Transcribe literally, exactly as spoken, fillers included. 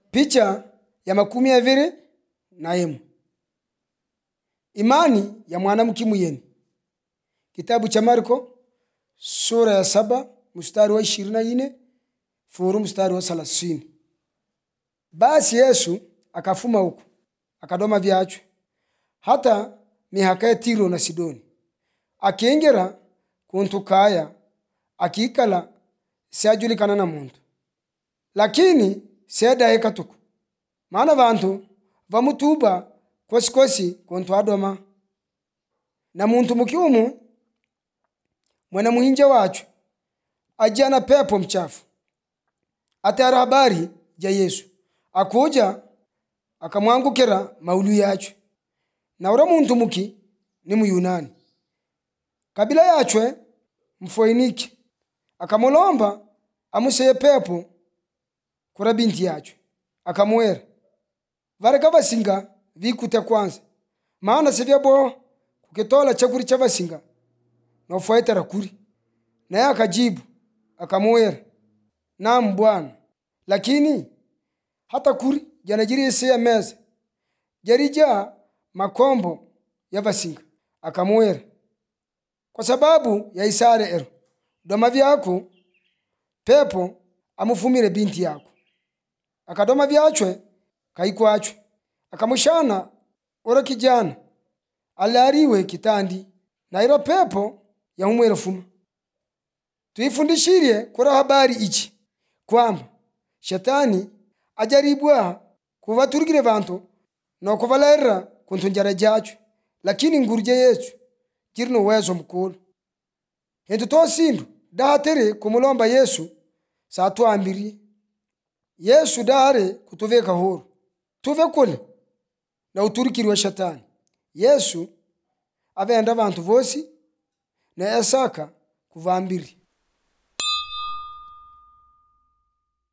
Picha ya makumi aviri na emu. Imani ya mwanamke muyeni. Kitabu cha Marko sura ya saba mstari wa ishirini na nne furu mstari wa thelathini. Basi Yesu akafuma huko akadoma vyachwe hata mihaka ya Tiro na Sidoni, akiingira kuntu kaya akikala siajulikana na muntu, lakini sedaye katuku maana bantu vamutuba kosi kosi kuntu adoma. Na muntu mukiumu mwana muhinje wacu ajana pepo mchafu atara habari ja Yesu, akuja akamwangukira maulu yacu. Na ura muntu muki ni Muyunani, kabila yachwe Mfoiniki, akamulomba amuseye pepo kura binti yacu, akamwera vareka vasinga vikute kwanza, maana sivyabo kukitola chakuri cha vasinga nofuaitara kuri. Naye akajibu akamwera, naam Bwana, lakini hata kuri janajirisi ya meza jarija makombo ya vasinga. Akamwera, kwa sababu ya isare ero doma vyako pepo amufumire binti yako. Akadoma vyachwe kaikwachwe, akamushana ora kijana alariwe kitandi na ira pepo ya umwere fuma. Tuifundishirie kura habari ichi kwamba shetani ajaribwa kuvaturigire vantu no kuvalerera kuntu njara jachwe, lakini nguruje Yesu jirino uwezo mkulu. Hintu tosindu dahatere kumulomba Yesu satuambiri. Yesu dare kutuveka huru tuve kule na uturikiri wa shetani. Yesu avenda vantu vosi na esaka kuvambiri.